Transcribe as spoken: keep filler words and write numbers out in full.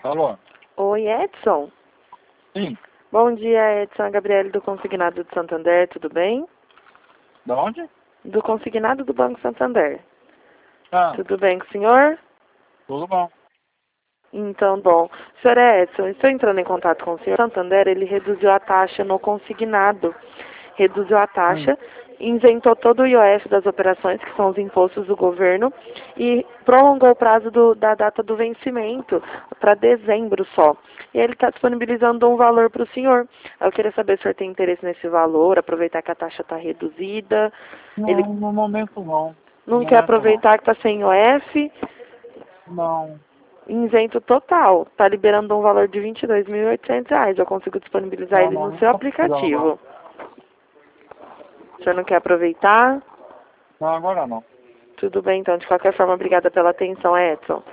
Alô? Oi, Edson. Sim. Bom dia, Edson. A Gabriele do Consignado do Santander, tudo bem? Da onde? Do Consignado do Banco Santander. Ah, Tudo bem com o senhor? tudo bom. Então, bom. Senhor Edson, estou entrando em contato com o senhor. Santander, ele reduziu a taxa no consignado. Reduziu a Hum. taxa, isentou todo o I O F das operações, que são os impostos do governo, e prolongou o prazo do- da data do vencimento para dezembro só. E ele está disponibilizando um valor para o senhor. Eu queria saber se o senhor tem interesse nesse valor, aproveitar que a taxa está reduzida. Ele Não, no momento não. No não quer momento não. aproveitar que está sem I O F, Não. isento total. Está liberando um valor de vinte e dois mil e oitocentos reais. Eu consigo disponibilizar Não, ele não, no não seu tô precisando não. aplicativo. O senhor não quer aproveitar? Não, agora não. Tudo bem, então. De qualquer forma, obrigada pela atenção, Edson.